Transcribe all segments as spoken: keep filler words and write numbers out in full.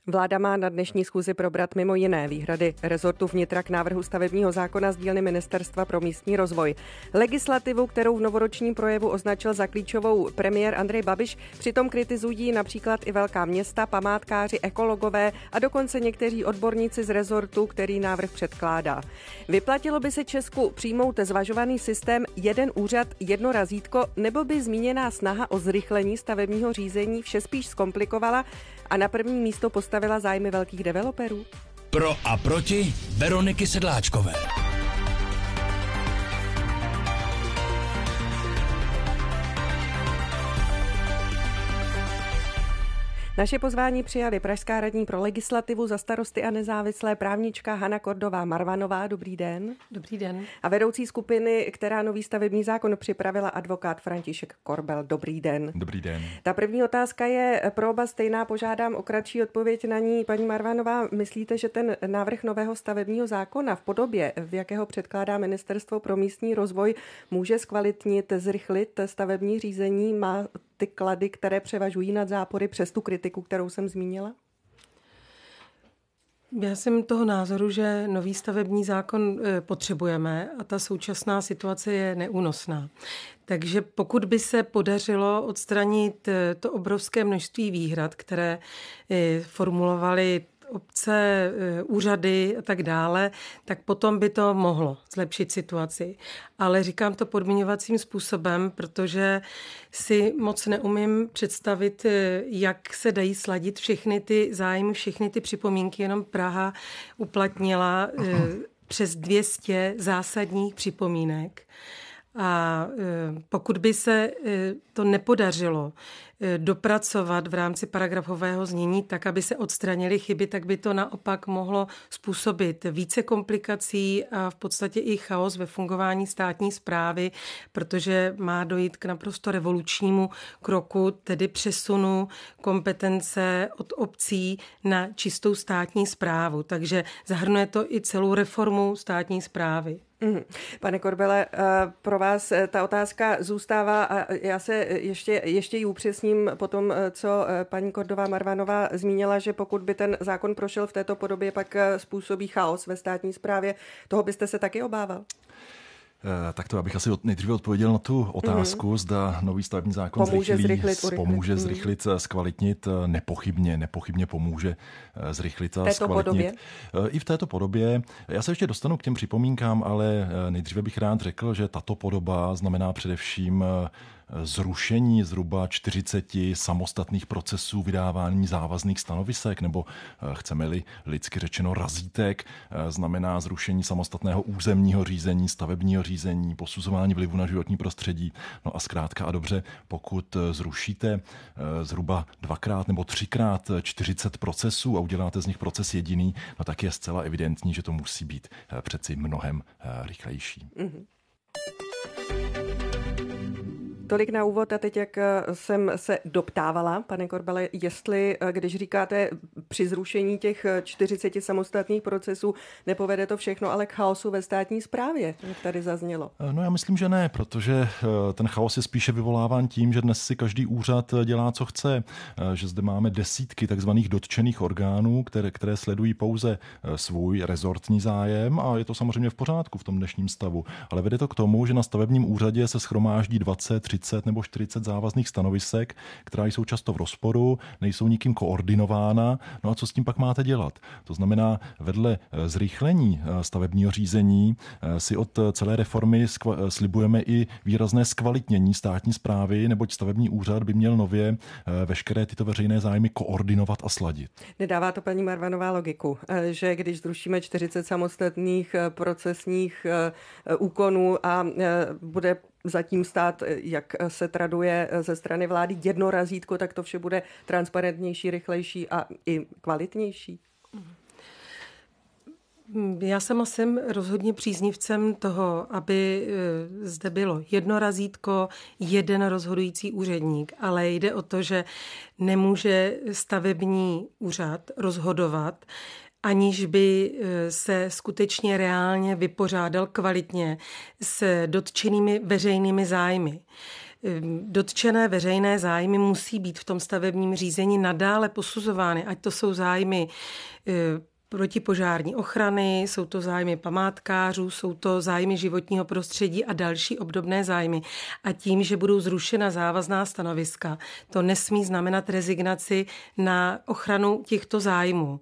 Vláda má na dnešní schůzi probrat mimo jiné výhrady rezortu vnitra k návrhu stavebního zákona z dílny Ministerstva pro místní rozvoj. Legislativu, kterou v novoročním projevu označil za klíčovou premiér Andrej Babiš, přitom kritizují například i velká města, památkáři, ekologové a dokonce někteří odborníci z rezortu, který návrh předkládá. Vyplatilo by se Česku přijmout zvažovaný systém jeden úřad, jedno razítko, nebo by zmíněná snaha o zrychlení stavebního řízení vše spíš zkomplikovala a na první místo postavila zájmy velkých developerů? Pro a proti Veroniky Sedláčkové. Naše pozvání přijali pražská radní pro legislativu za Starosty a nezávislé právnička Hana Kordová Marvanová. Dobrý den. Dobrý den. A vedoucí skupiny, která nový stavební zákon připravila, advokát František Korbel. Dobrý den. Dobrý den. Ta první otázka je pro oba stejná, požádám o kratší odpověď na ní. Paní Marvanová, myslíte, že ten návrh nového stavebního zákona v podobě, v jakého předkládá Ministerstvo pro místní rozvoj, může zkvalitnit, zrychlit stavební řízení? Má ty klady, které převažují nad zápory přes tu kritiku, kterou jsem zmínila? Já jsem toho názoru, že nový stavební zákon potřebujeme a ta současná situace je neúnosná. Takže pokud by se podařilo odstranit to obrovské množství výhrad, které formulovaly obce, úřady a tak dále, tak potom by to mohlo zlepšit situaci. Ale říkám to podmiňovacím způsobem, protože si moc neumím představit, jak se dají sladit všechny ty zájmy, všechny ty připomínky. Jenom Praha uplatnila přes dvě stě zásadních připomínek. A pokud by se to nepodařilo dopracovat v rámci paragrafového znění tak, aby se odstranily chyby, tak by to naopak mohlo způsobit více komplikací a v podstatě i chaos ve fungování státní správy, protože má dojít k naprosto revolučnímu kroku, tedy přesunu kompetence od obcí na čistou státní správu. Takže zahrnuje to i celou reformu státní správy. Pane Korbele, pro vás ta otázka zůstává a já se ještě, ještě ji upřesním po tom, co paní Kordová Marvanová zmínila, že pokud by ten zákon prošel v této podobě, pak způsobí chaos ve státní správě. Toho byste se taky obával? Tak to, abych asi nejdříve odpověděl na tu otázku, mm. zda nový stavební zákon pomůže zrychlí, zrychlit, pomůže zrychlit, zkvalitnit, nepochybně, nepochybně pomůže zrychlit a zkvalitnit. Podobě? I v této podobě. Já se ještě dostanu k těm připomínkám, ale nejdříve bych rád řekl, že tato podoba znamená především zrušení zhruba čtyřiceti samostatných procesů vydávání závazných stanovisek, nebo chceme-li lidsky řečeno razítek, znamená zrušení samostatného územního řízení, stavebního řízení, posuzování vlivu na životní prostředí. No a zkrátka a dobře, pokud zrušíte zhruba dvakrát nebo třikrát čtyřicet procesů a uděláte z nich proces jediný, no tak je zcela evidentní, že to musí být přeci mnohem rychlejší. Mm-hmm. Tolik na úvod a teď, jak jsem se doptávala, pane Korbele, jestli, když říkáte při zrušení těch čtyřiceti samostatných procesů, nepovede to všechno ale k chaosu ve státní správě, jak tady zaznělo. No já myslím, že ne, protože ten chaos je spíše vyvoláván tím, že dnes si každý úřad dělá, co chce, že zde máme desítky takzvaných dotčených orgánů, které, které sledují pouze svůj rezortní zájem a je to samozřejmě v pořádku v tom dnešním stavu, ale vede to k tomu, že na stavebním úřadě se shromáždí dvacet, třicet nebo čtyřicet závazných stanovisek, která jsou často v rozporu, nejsou nikým koordinována. No a co s tím pak máte dělat? To znamená, vedle zrychlení stavebního řízení si od celé reformy slibujeme i výrazné zkvalitnění státní správy, neboť stavební úřad by měl nově veškeré tyto veřejné zájmy koordinovat a sladit. Nedává to paní Marvanová logiku, že když zrušíme čtyřicet samostatných procesních úkonů a bude zatím stát, jak se traduje ze strany vlády, jedno razítko, tak to vše bude transparentnější, rychlejší a i kvalitnější? Já sama jsem rozhodně příznivcem toho, aby zde bylo jedno razítko, jeden rozhodující úředník, ale jde o to, že nemůže stavební úřad rozhodovat, aniž by se skutečně reálně vypořádal kvalitně s dotčenými veřejnými zájmy. Dotčené veřejné zájmy musí být v tom stavebním řízení nadále posuzovány, ať to jsou zájmy protipožární ochrany, jsou to zájmy památkářů, jsou to zájmy životního prostředí a další obdobné zájmy. A tím, že budou zrušena závazná stanoviska, to nesmí znamenat rezignaci na ochranu těchto zájmů.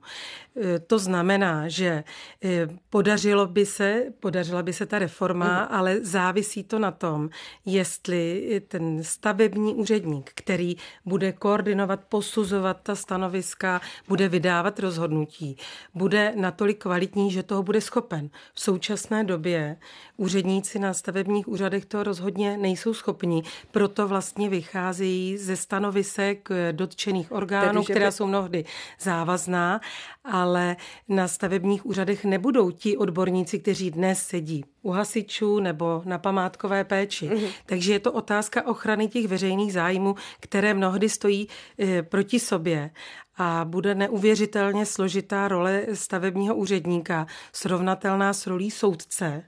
To znamená, že podařilo by se, podařila by se ta reforma, mm. ale závisí to na tom, jestli ten stavební úředník, který bude koordinovat, posuzovat ta stanoviska, bude vydávat rozhodnutí, bude natolik kvalitní, že toho bude schopen. V současné době úředníci na stavebních úřadech to rozhodně nejsou schopni, proto vlastně vycházejí ze stanovisek dotčených orgánů, Tedy, která by... jsou mnohdy závazná, ale na stavebních úřadech nebudou ti odborníci, kteří dnes sedí u hasičů nebo na památkové péči. Mm-hmm. Takže je to otázka ochrany těch veřejných zájmů, které mnohdy stojí e, proti sobě. A bude neuvěřitelně složitá role stavebního úředníka, srovnatelná s rolí soudce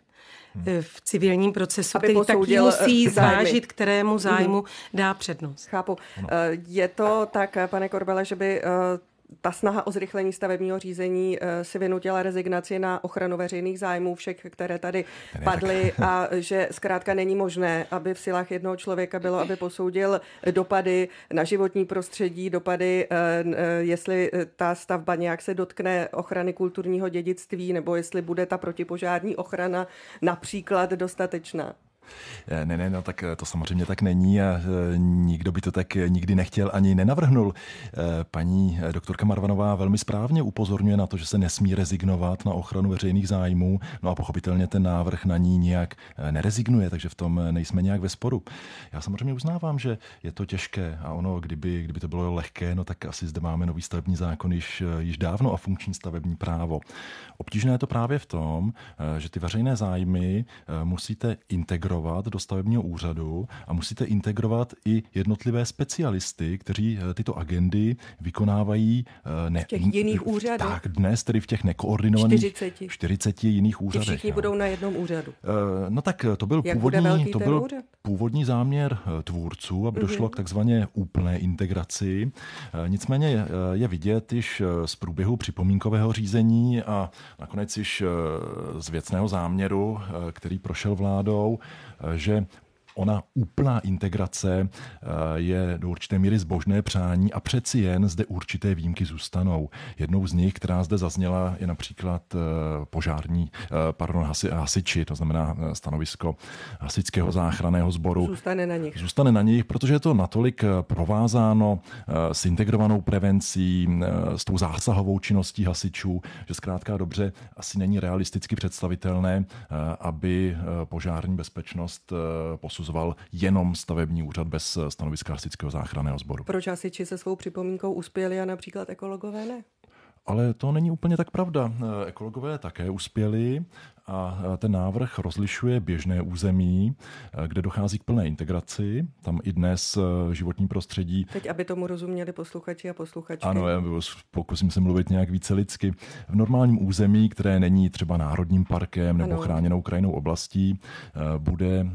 v civilním procesu, Aby který taky musí zvážit, kterému zájmu dá přednost. Chápu. No. Je to tak, pane Korbele, že by ta snaha o zrychlení stavebního řízení si vynutila rezignaci na ochranu veřejných zájmů všech, které tady padly a že zkrátka není možné, aby v silách jednoho člověka bylo, aby posoudil dopady na životní prostředí, dopady, jestli ta stavba nějak se dotkne ochrany kulturního dědictví nebo jestli bude ta protipožární ochrana například dostatečná. Ne, ne, no tak to samozřejmě tak není a nikdo by to tak nikdy nechtěl ani nenavrhnul. Paní doktorka Marvanová velmi správně upozorňuje na to, že se nesmí rezignovat na ochranu veřejných zájmů, no a pochopitelně ten návrh na ní nijak nerezignuje, takže v tom nejsme nějak ve sporu. Já samozřejmě uznávám, že je to těžké a ono, kdyby, kdyby to bylo lehké, no tak asi zde máme nový stavební zákon již, již dávno a funkční stavební právo. Obtížné je to právě v tom, že ty veřejné zájmy musíte integrovat do stavebního úřadu a musíte integrovat i jednotlivé specialisty, kteří tyto agendy vykonávají ne, v těch jiných úřadech. Tak dnes tedy v těch nekoordinovaných čtyřiceti, čtyřiceti jiných úřadech. Všichni jo. budou na jednom úřadu. No tak to byl, Jak původní, to byl původní záměr tvůrců, aby došlo mm-hmm. k takzvané úplné integraci. Nicméně je vidět již z průběhu připomínkového řízení a nakonec již z věcného záměru, který prošel vládou, že ona úplná integrace je do určité míry zbožné přání a přeci jen zde určité výjimky zůstanou. Jednou z nich, která zde zazněla, je například požární, pardon, hasi, hasiči, to znamená stanovisko hasičského záchranného sboru. Zůstane na nich. Zůstane na nich, protože je to natolik provázáno s integrovanou prevencí, s tou zásahovou činností hasičů, že zkrátka dobře asi není realisticky představitelné, aby požární bezpečnost posuzovala jenom stavební úřad bez stanoviska hasičského záchranného sboru. Proč hasiči se svou připomínkou uspěli a například ekologové ne? Ale to není úplně tak pravda. Ekologové také uspěli a ten návrh rozlišuje běžné území, kde dochází k plné integraci. Tam i dnes životní prostředí. Teď, aby tomu rozuměli posluchači a posluchačky. Ano, já pokusím se mluvit nějak více lidsky. V normálním území, které není třeba národním parkem nebo ano. chráněnou krajinnou oblastí, bude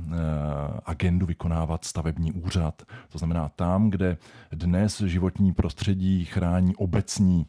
agendu vykonávat stavební úřad. To znamená tam, kde dnes životní prostředí chrání obecní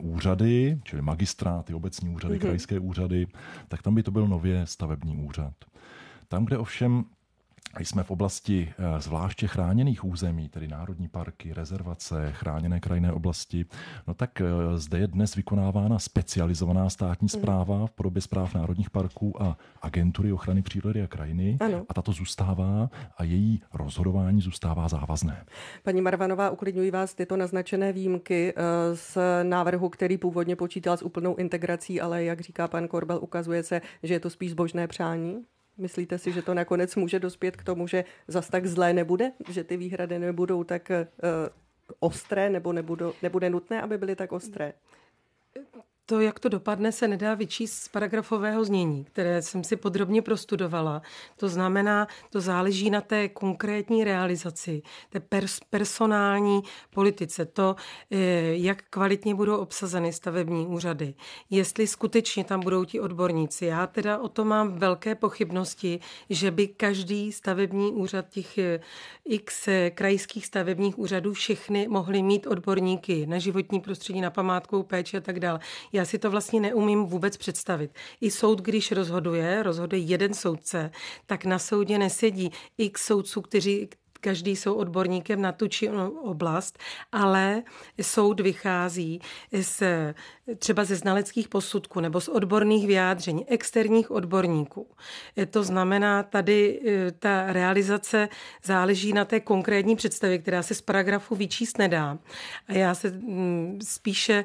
úřady, čili magistráty, obecní úřady, mm-hmm. krajské úřady, tak tam by to byl nově stavební úřad. Tam, kde ovšem jsme v oblasti zvláště chráněných území, tedy národní parky, rezervace, chráněné krajinné oblasti, no tak zde je dnes vykonávána specializovaná státní správa v podobě správ národních parků a agentury ochrany přírody a krajiny. Ano. A tato zůstává a její rozhodování zůstává závazné. Paní Marvanová, uklidňuji vás tyto naznačené výjimky z návrhu, který původně počítal s úplnou integrací, ale jak říká pan Korbel, ukazuje se, že je to spíš zbožné přání? Myslíte si, že to nakonec může dospět k tomu, že zas tak zlé nebude? Že ty výhrady nebudou tak uh, ostré nebo nebudou, nebude nutné, aby byly tak ostré? to, jak to dopadne, se nedá vyčíst z paragrafového znění, které jsem si podrobně prostudovala. To znamená, to záleží na té konkrétní realizaci, té pers- personální politice, to, jak kvalitně budou obsazeny stavební úřady, jestli skutečně tam budou ti odborníci. Já teda o to mám velké pochybnosti, že by každý stavební úřad těch x krajských stavebních úřadů všechny mohly mít odborníky na životní prostředí, na památkovou péči a tak dále. Já si to vlastně neumím vůbec představit. I soud, když rozhoduje, rozhoduje jeden soudce, tak na soudě nesedí x soudců, kteří každý jsou odborníkem na tu či oblast, ale soud vychází z, třeba ze znaleckých posudků nebo z odborných vyjádření externích odborníků. To znamená, tady ta realizace záleží na té konkrétní představě, která se z paragrafu vyčíst nedá. A já se spíše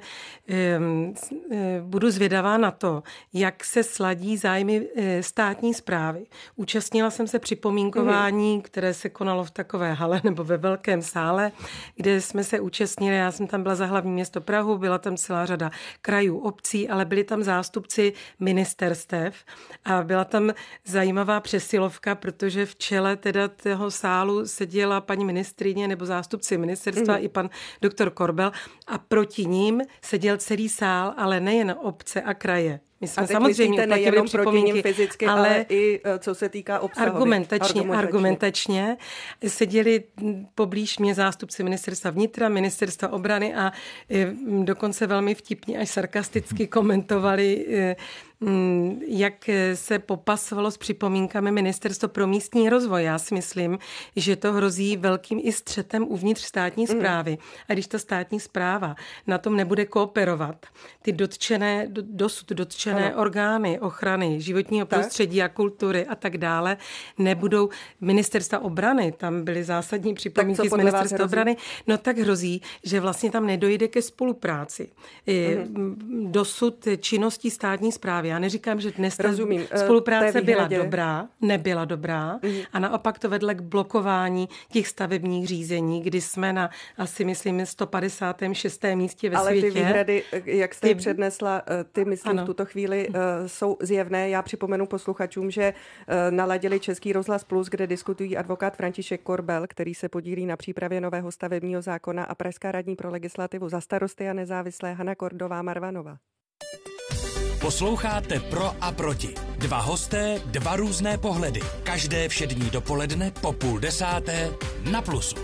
budu zvědavá na to, jak se sladí zájmy státní správy. Účastnila jsem se připomínkování, které se konalo v takové hale nebo ve velkém sále, kde jsme se účastnili. Já jsem tam byla za hlavní město Prahu, byla tam celá řada krajů, obcí, ale byli tam zástupci ministerstev a byla tam zajímavá přesilovka, protože v čele teda toho sálu seděla paní ministryně nebo zástupci ministerstva mm. i pan doktor Korbel a proti ním seděl celý sál, ale nejen obce a kraje. My jsme a teď samozřejmě nejenom proti nim fyzicky, ale, ale i co se týká obsahově. Argumentačně, argumentačně. argumentačně. Seděli poblíž mě zástupci ministerstva vnitra, ministerstva obrany a dokonce velmi vtipně až sarkasticky komentovali, jak se popasovalo s připomínkami Ministerstvo pro místní rozvoj. Já si myslím, že to hrozí velkým i střetem uvnitř státní správy. Mm. A když ta státní správa na tom nebude kooperovat, ty dotčené, dosud dotčené ano. orgány ochrany životního tak. prostředí a kultury a tak dále nebudou ministerstva obrany, tam byly zásadní připomínky z ministerstva obrany, no tak hrozí, že vlastně tam nedojde ke spolupráci. Mm. Dosud činností státní správy. Já neříkám, že dnes ta Rozumím. spolupráce byla dobrá, nebyla dobrá mm. a naopak to vedle k blokování těch stavebních řízení, kdy jsme na asi, myslím, sto padesátém šestém místě ve Ale světě. Ale ty výhrady, jak jste ty... přednesla, ty myslím ano. v tuto chvíli jsou zjevné. Já připomenu posluchačům, že naladili Český rozhlas Plus, kde diskutují advokát František Korbel, který se podílí na přípravě nového stavebního zákona, a pražská radní pro legislativu za Starosty a nezávislé Hana Kordová-Marvanová. Posloucháte Pro a proti. Dva hosté, dva různé pohledy. Každé všední dopoledne po půl desáté na Plusu.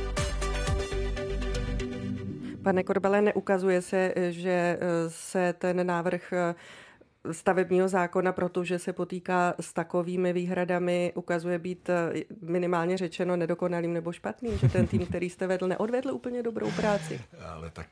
Pane Korbele, neukazuje se, že se ten návrh stavebního zákona, protože se potýká s takovými výhradami, ukazuje být minimálně řečeno nedokonalým nebo špatným, že ten tým, který jste vedl, neodvedl úplně dobrou práci. Ale tak...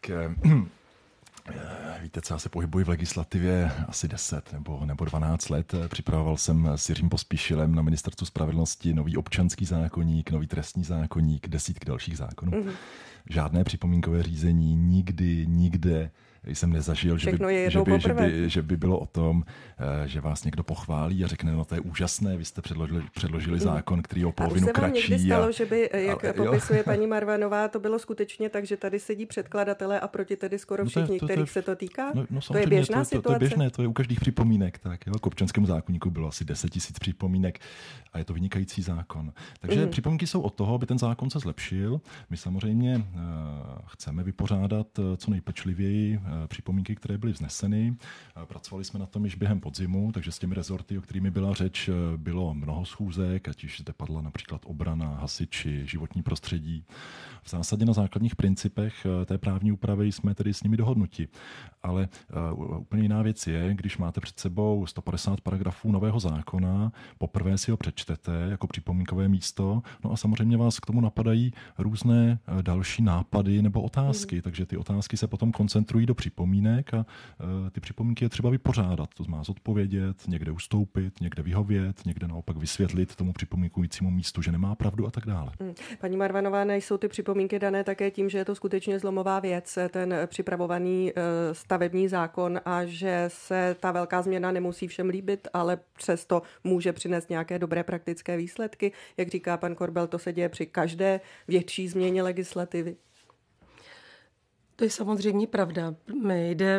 Víte, co, já se pohybuji v legislativě asi deset nebo, nebo dvanáct let. Připravoval jsem s Jiřím Pospíšilem na Ministerstvu spravedlnosti nový občanský zákoník, nový trestní zákoník, desítky dalších zákonů. Mm-hmm. Žádné připomínkové řízení, nikdy, nikde jsem nezažil, že by, že, by, že, by, že by bylo o tom, že vás někdo pochválí a řekne, no to je úžasné, vy jste předložili, předložili zákon, který je o polovinu kratší. A už se vám někdy stalo, a... že by, jak ale, popisuje jo. paní Marvanová, to bylo skutečně tak, že tady sedí předkladatelé a proti tedy skoro všichni, no to je, to, kterých to je, se to týká? No, no, to je běžná to, situace? To, to je běžné, to je u každých připomínek. Tak, jo. K občanskému zákoníku bylo asi deset tisíc připomínek a je to vynikající zákon. Takže mm. připomínky jsou od toho, aby ten zákon se zlepšil. My samozřejmě uh, chceme vypořádat uh, co nejpečlivěji uh, připomínky, které byly vzneseny. Pracovali jsme na tom již během podzimu, takže s těmi rezorty, o kterými byla řeč, bylo mnoho schůzek, ať už zde padla například obrana, hasiči, životní prostředí. V zásadě na základních principech té právní úpravy jsme tedy s nimi dohodnuti. Ale uh, úplně jiná věc je, když máte před sebou sto padesát paragrafů nového zákona, poprvé si ho přečtete jako připomínkové místo, no a samozřejmě vás k tomu napadají různé uh, další nápady nebo otázky, mm. takže ty otázky se potom koncentrují do připomínek a uh, ty připomínky je třeba vypořádat. To znamená zodpovědět, někde ustoupit, někde vyhovět, někde naopak vysvětlit tomu připomínkujícímu místu, že nemá pravdu a tak dále. Mm. Paní Marvanová, nejsou ty připomínky dané také tím, že je to skutečně zlomová věc, ten připravovaný uh, stavební zákon, a že se ta velká změna nemusí všem líbit, ale přesto může přinést nějaké dobré praktické výsledky. Jak říká pan Korbel, to se děje při každé větší změně legislativy. To je samozřejmě pravda. Jde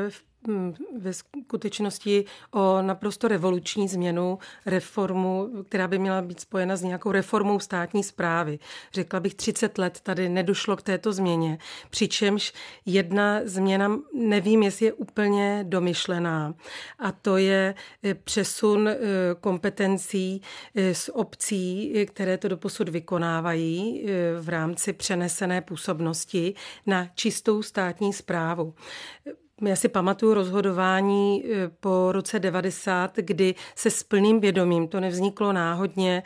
ve skutečnosti o naprosto revoluční změnu, reformu, která by měla být spojena s nějakou reformou státní správy. Řekla bych, třicet let tady nedošlo k této změně, přičemž jedna změna, nevím, jestli je úplně domyšlená, a to je přesun kompetencí z obcí, které to doposud vykonávají v rámci přenesené působnosti, na čistou státní správu. Já si pamatuju rozhodování po roce devadesát, kdy se s plným vědomím, to nevzniklo náhodně,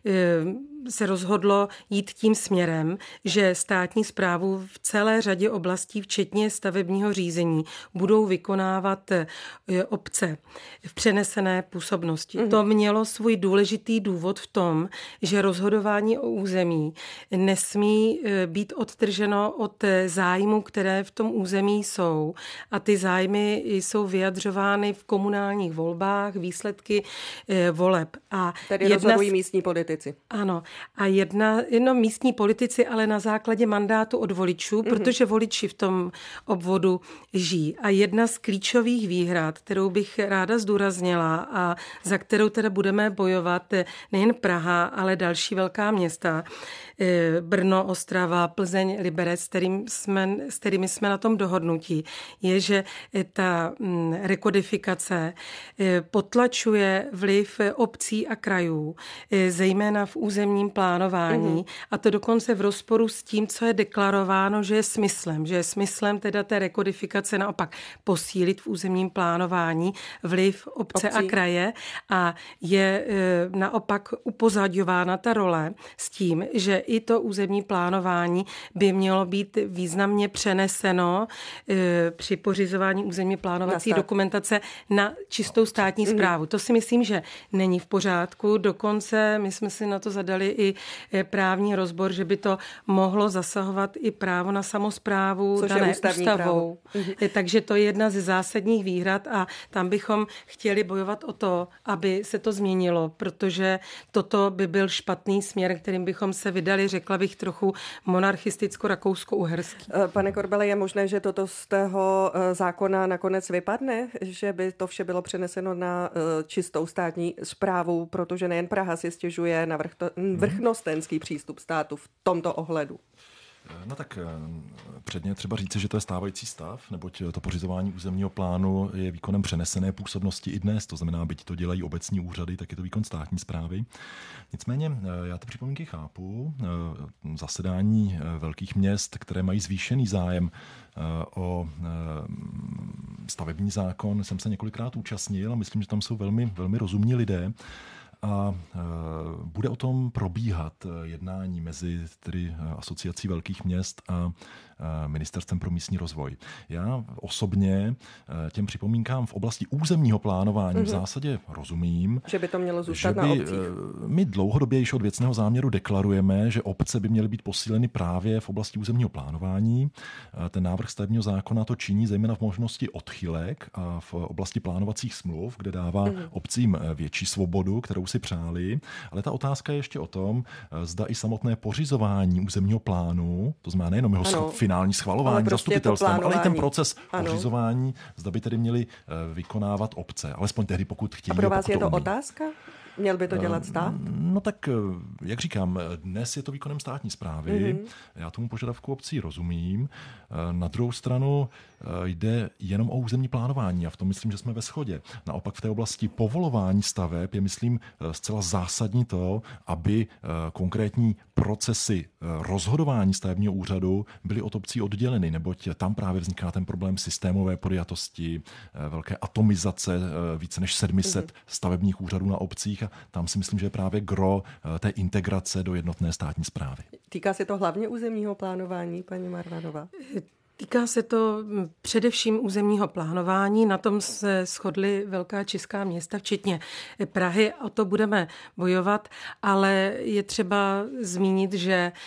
se rozhodlo jít tím směrem, že státní správu v celé řadě oblastí, včetně stavebního řízení, budou vykonávat obce v přenesené působnosti. Mm. To mělo svůj důležitý důvod v tom, že rozhodování o území nesmí být odtrženo od zájmů, které v tom území jsou. A ty zájmy jsou vyjadřovány v komunálních volbách, výsledky voleb. A Tedy rozhodují místní politici. Ano. A jedna, jenom místní politici, ale na základě mandátu od voličů, mm-hmm. protože voliči v tom obvodu žijí. A jedna z klíčových výhrad, kterou bych ráda zdůraznila a za kterou teda budeme bojovat, nejen Praha, ale další velká města, Brno, Ostrava, Plzeň, Liberec, s, kterým jsme, s kterými jsme na tom dohodnutí, je, že ta rekodifikace potlačuje vliv obcí a krajů, zejména v územním plánování, mm-hmm. a to dokonce v rozporu s tím, co je deklarováno, že je smyslem, že je smyslem teda té rekodifikace naopak posílit v územním plánování vliv obce Obcí. a kraje a je e, naopak upozaďována ta role s tím, že i to územní plánování by mělo být významně přeneseno e, při pořizování územně plánovací na dokumentace na čistou státní správu. Mm-hmm. To si myslím, že není v pořádku. Dokonce my jsme si na to zadali i právní rozbor, že by to mohlo zasahovat i právo na samosprávu Což dané je ústavní ústavou. Právo. Takže to je jedna ze zásadních výhrad a tam bychom chtěli bojovat o to, aby se to změnilo, protože toto by byl špatný směr, kterým bychom se vydali, řekla bych, trochu monarchisticko-rakousko-uherský. Pane Korbele, je možné, že toto z toho zákona nakonec vypadne, že by to vše bylo přeneseno na čistou státní správu, protože nejen Praha si stěžuje na vrchnostenský přístup státu v tomto ohledu? No tak předně třeba říci, že to je stávající stav, neboť to pořizování územního plánu je výkonem přenesené působnosti i dnes, to znamená, byť to dělají obecní úřady, tak je to výkon státní správy. Nicméně já ty připomínky chápu. Zasedání velkých měst, které mají zvýšený zájem o stavební zákon, jsem se několikrát účastnil a myslím, že tam jsou velmi, velmi rozumní lidé. A bude o tom probíhat jednání mezi tedy Asociací velkých měst a Ministerstvem pro místní rozvoj. Já osobně těm připomínkám v oblasti územního plánování mm-hmm. v zásadě rozumím. Že by to mělo zůstat že by, na obcích. My dlouhodobě již od věcného záměru deklarujeme, že obce by měly být posíleny právě v oblasti územního plánování. Ten návrh stavebního zákona to činí zejména v možnosti odchylek a v oblasti plánovacích smluv, kde dává mm-hmm. obcím větší svobodu, kterou si přáli. Ale ta otázka je ještě o tom, zda i samotné pořizování územního plánu, to znamená nejenom jeho ano. finální schvalování prostě zastupitelstvem, ale i ten proces ano. pořizování, zda by tedy měli vykonávat obce. Alespoň tehdy, pokud chtějí. A pro vás je to umí. otázka? Měl by to dělat stát? No tak, jak říkám, dnes je to výkonem státní správy. Mm-hmm. Já tomu požadavku obcí rozumím. Na druhou stranu jde jenom o územní plánování a v tom myslím, že jsme ve shodě. Naopak v té oblasti povolování staveb je, myslím, zcela zásadní to, aby konkrétní procesy rozhodování stavebního úřadu byly od obcí odděleny, neboť tam právě vzniká ten problém systémové podjatosti, velké atomizace více než sedm set mm-hmm. stavebních úřadů na obcích a tam si myslím, že je právě gro té integrace do jednotné státní správy. Týká se to hlavně územního plánování, paní Marvanová? Týká se to především územního plánování, na tom se shodly velká česká města, včetně Prahy, o to budeme bojovat, ale je třeba zmínit, že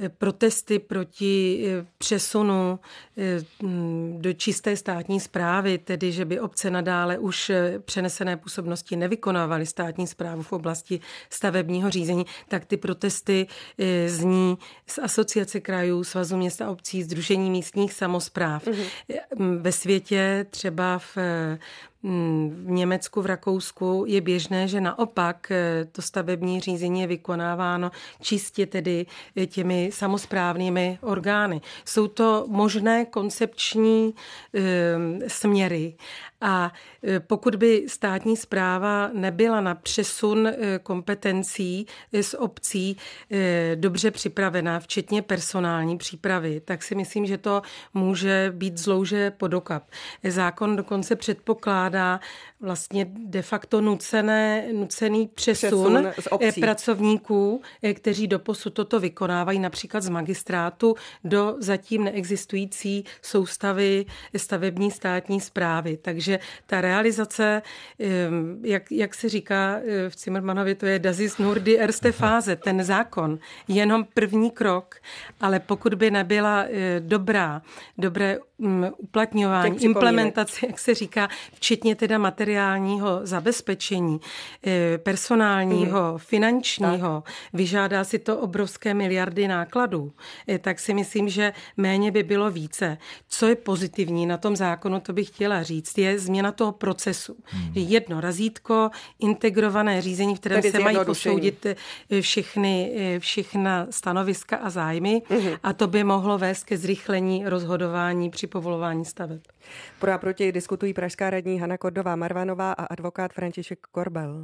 protesty proti přesunu do čisté státní správy, tedy že by obce nadále už přenesené působnosti nevykonávaly státní správu v oblasti stavebního řízení, tak ty protesty zní z Asociace krajů, Svazu měst a obcí, Sdružení místních samospráv. Mm-hmm. Ve světě, třeba v v Německu, v Rakousku je běžné, že naopak to stavební řízení je vykonáváno čistě tedy těmi samosprávnými orgány. Jsou to možné koncepční e, směry a pokud by státní správa nebyla na přesun kompetencí z obcí e, dobře připravená, včetně personální přípravy, tak si myslím, že to může být zlouže pod okap. Zákon dokonce předpokládá vlastně de facto nucené, nucený přesun, přesun pracovníků, kteří doposud toto vykonávají, například z magistrátu do zatím neexistující soustavy stavební státní správy. Takže ta realizace, jak, jak se říká v Zimmermannově, to je das ist nur die erste Phase, ten zákon, jenom první krok, ale pokud by nebyla dobrá, dobré uplatňování, implementace, jak se říká, včetně teda materiálního zabezpečení, personálního, mm. finančního, tak. Vyžádá si to obrovské miliardy nákladů, tak si myslím, že méně by bylo více. Co je pozitivní na tom zákonu, to bych chtěla říct, je změna toho procesu. Mm. Jedno razítko, integrované řízení, v kterém se mají posoudit všechny, všechna stanoviska a zájmy mm. a to by mohlo vést ke zrychlení rozhodování při povolování staveb. Pro a proti diskutují pražská radní Hana Kordová-Marvanová a advokát František Korbel.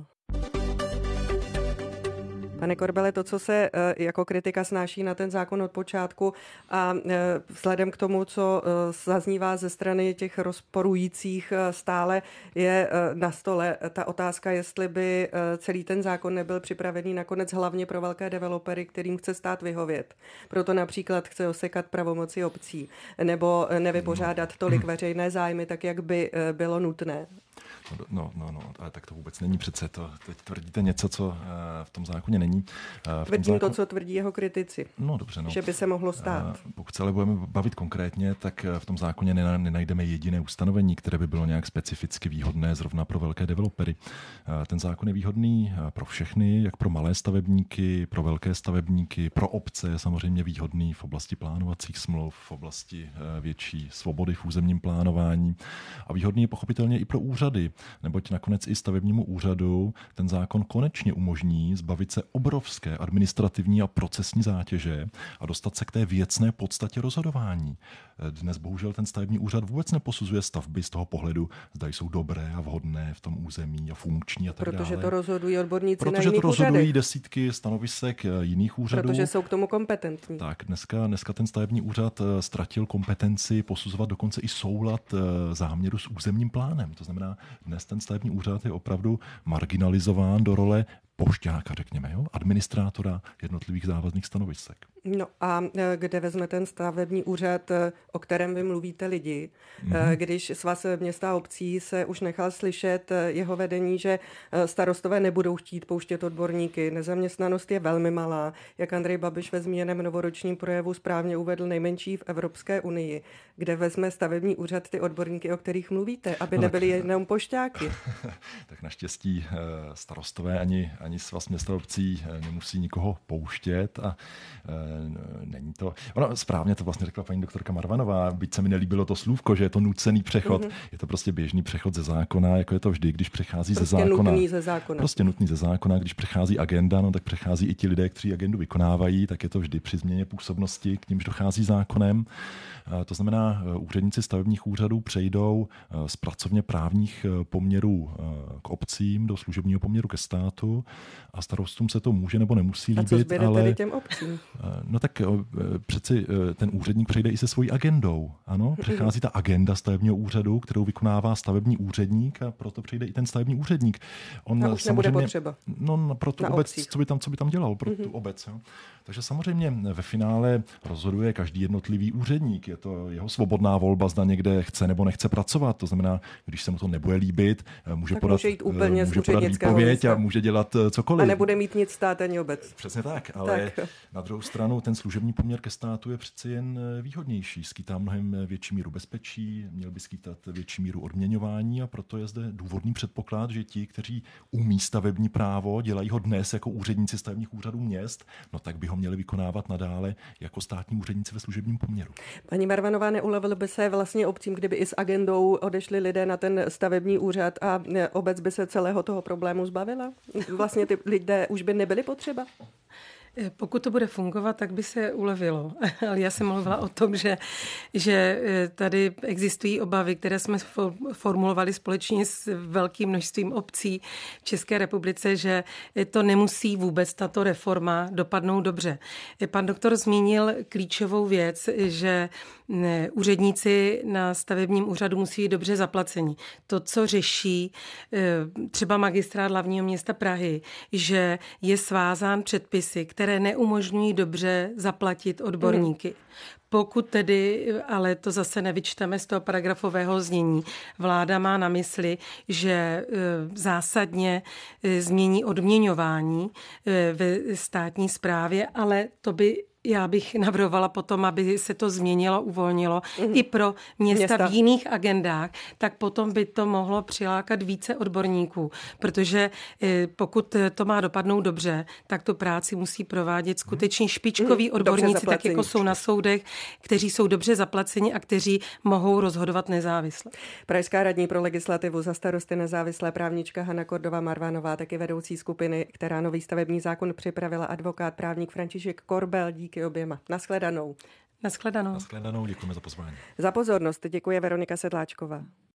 Pane Korbele, to, co se jako kritika snáší na ten zákon od počátku a vzhledem k tomu, co zaznívá ze strany těch rozporujících stále, je na stole ta otázka, jestli by celý ten zákon nebyl připravený nakonec hlavně pro velké developery, kterým chce stát vyhovět. Proto například chce osekat pravomoci obcí nebo nevypořádat tolik veřejné zájmy, tak jak by bylo nutné. No, no, no, ale tak to vůbec není přece. To, teď tvrdíte něco, co v tom zákoně není. V Tvrdím zákon... to, co tvrdí jeho kritici. No, dobře, no. Že by se mohlo stát. Pokud se ale budeme bavit konkrétně, tak v tom zákoně nenajdeme jediné ustanovení, které by bylo nějak specificky výhodné zrovna pro velké developery. Ten zákon je výhodný pro všechny, jak pro malé stavebníky, pro velké stavebníky, pro obce je samozřejmě výhodný v oblasti plánovacích smluv, v oblasti větší svobody v územním plánování a výhodný je pochopitelně i pro úřady, neboť nakonec i stavebnímu úřadu ten zákon konečně umožní zbavit se obrovské administrativní a procesní zátěže a dostat se k té věcné podstatě rozhodování. Dnes bohužel ten stavební úřad vůbec neposuzuje stavby z toho pohledu, zda jsou dobré a vhodné v tom území a funkční a tak dále. Protože to rozhodují odborníci Protože na jiných to rozhodují úřadech. Desítky stanovisek jiných úřadů. Protože jsou k tomu kompetentní. Tak, dneska, dneska ten stavební úřad ztratil kompetenci posuzovat dokonce i soulad záměru s územním plánem. To znamená, dnes ten stavební úřad je opravdu marginalizován do role pošťáka, řekněme, jo? Administrátora jednotlivých závazných stanovisek. No a kde vezme ten stavební úřad, o kterém vy mluvíte, lidi, mm-hmm. když Svaz města a obcí se už nechal slyšet jeho vedení, že starostové nebudou chtít pouštět odborníky, nezaměstnanost je velmi malá, jak Andrej Babiš ve zmíněném novoročním projevu správně uvedl, nejmenší v Evropské unii. Kde vezme stavební úřad ty odborníky, o kterých mluvíte, aby no nebyli tak, jenom pošťáky? Tak naštěstí starostové ani, ani Svaz města a obcí nemusí nikoho pouštět a není to... Ona správně to vlastně řekla paní doktorka Marvanová, byť se mi nelíbilo to slůvko, že je to nucený přechod. Mm-hmm. Je to prostě běžný přechod ze zákona, jako je to vždy, když přechází prostě ze zákona. Nutný ze zákona. Prostě nutný ze zákona. Když přechází agenda, no tak přechází i ti lidé, kteří agendu vykonávají, tak je to vždy při změně působnosti, k nímž dochází zákonem. To znamená, úředníci stavebních úřadů přejdou z pracovně právních poměrů k obcím do služebního poměru ke státu a starostům se to může nebo nemusí líbit. A co zbyde ale... tedy těm obcím? No tak přeci ten úředník přejde i se svojí agendou. Ano, přechází ta agenda stavebního úřadu, kterou vykonává stavební úředník a proto přijde i ten stavební úředník. On a už nebude potřeba. No pro tu obec, co by tam, co by tam dělal, pro mm-hmm. tu obec. Jo. Takže samozřejmě ve finále rozhoduje každý jednotlivý úředník. Je to jeho svobodná volba, zda někde chce nebo nechce pracovat. To znamená, když se mu to nebude líbit, může tak podat, může jít úplně může podat výpověď a může dělat cokoliv. A nebude mít nic stát ani obec. Přesně tak, ale tak. Na druhou stranu ten služební poměr ke státu je přeci jen výhodnější. Skýtá mnohem větší míru bezpečí, měl by skýtat větší míru odměňování a proto je zde důvodný předpoklad, že ti, kteří umí stavební právo, dělají ho dnes jako úředníci stavebních úřadů měst, no tak by ho měli vykonávat nadále jako státní úředníci ve služebním poměru. Paní Marvanová, neulevil by se vlastně obcím, kdyby i s agendou odešli lidé na ten stavební úřad a obec by se celého toho problému zbavila? Vlastně ty lidé už by nebyli potřeba? Pokud to bude fungovat, tak by se ulevilo. Ale já jsem mluvila o tom, že, že tady existují obavy, které jsme formulovali společně s velkým množstvím obcí v České republice, že to nemusí vůbec tato reforma dopadnout dobře. Pan doktor zmínil klíčovou věc, že úředníci na stavebním úřadu musí být dobře zaplaceni. To, co řeší třeba magistrát hlavního města Prahy, že je svázán předpisy, které neumožňují dobře zaplatit odborníky. Pokud tedy, ale to zase nevyčteme z toho paragrafového znění, vláda má na mysli, že zásadně změní odměňování ve státní správě, ale to by já bych navrhovala potom, aby se to změnilo, uvolnilo mm. i pro města, města v jiných agendách, tak potom by to mohlo přilákat více odborníků, protože pokud to má dopadnout dobře, tak tu práci musí provádět skutečně špičkoví mm. odborníci, tak jako jsou na soudech, kteří jsou dobře zaplaceni a kteří mohou rozhodovat nezávisle. Pražská radní pro legislativu za Starosty nezávislé právnička Hana Kordová Marvanová, taky vedoucí skupiny, která nový stavební zákon připravila, advokát právník František Korbel. Díky oběma. Naschledanou. Naschledanou. Naschledanou, děkujeme za pozvání. Za pozornost děkuje Veronika Sedláčková.